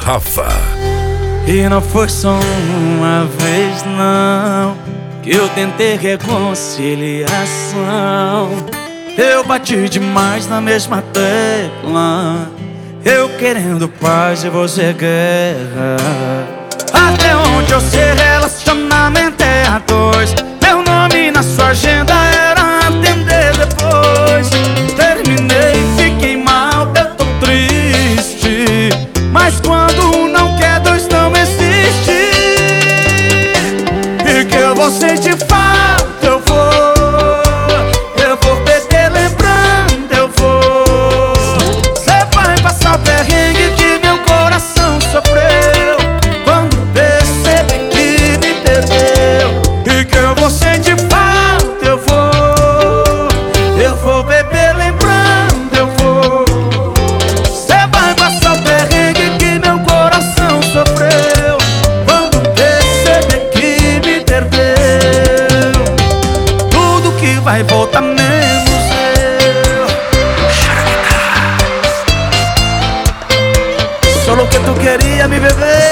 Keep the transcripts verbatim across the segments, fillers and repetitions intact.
Rafa. E não foi só uma vez não que eu tentei reconciliação. Eu bati demais na mesma tecla, eu querendo paz e você guerra. Até onde eu sei, relacionamento é a dois. Meu nome na sua agenda era atender depois. Terminei, fiquei mal, eu tô triste, mas quando não quer, dois não existe. E que eu vou sentir falta, eu vou. Eu vou beber lembrando, eu vou. Cê vai passar o perrengue que meu coração sofreu quando perceber que me perdeu. E que eu vou sentir falta, eu vou. Eu vou beber lembrando, eu vou. Cê vai passar o perrengue que meu coração sofreu quando perceber que me perdeu. Tudo que vai voltar menos eu. Só o que tu queria, me beber.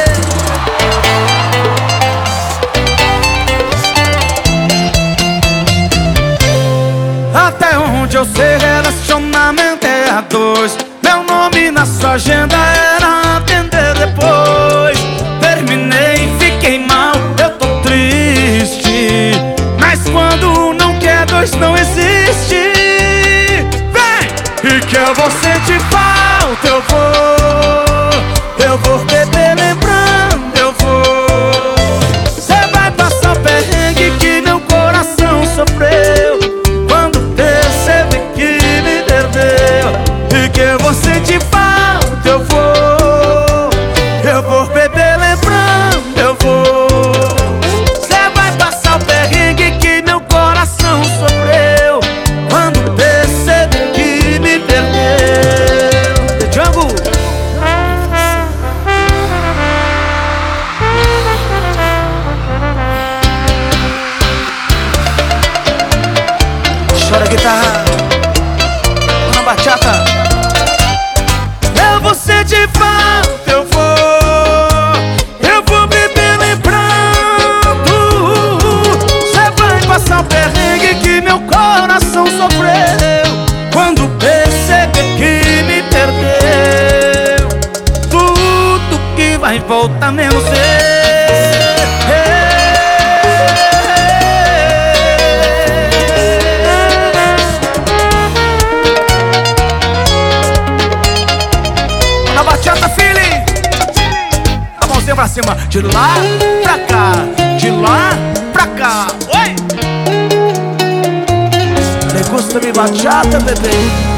Até onde eu sei, relacionamento é a dois. Meu nome na sua agenda era atender depois. Terminei, fiquei mal, eu tô triste, mas quando não quer, dois não existe. Vem! E que eu vou sentir falta, eu vou. Eu vou beber lembrando, eu vou. Cê vai passar o perrengue que meu coração sofreu quando perceber que me perdeu. E que eu vou sentir falta, eu vou. Eu vou beber lembrando, eu vou. Cê vai passar o perrengue que meu coração sofreu quando perceber que me perdeu. The Jungle. Chora a guitarra na bachata. Eu vou sentir falta, eu vou. Eu vou beber lembrando. Cê vai passar o perrengue que meu coração sofreu quando perceber que me perdeu. Tudo que vai voltar menos eu. Na bachata, feeling. A mãozinha pra cima. De lá pra cá, de lá pra cá. Oi! Me gusta mi bachata, bebê.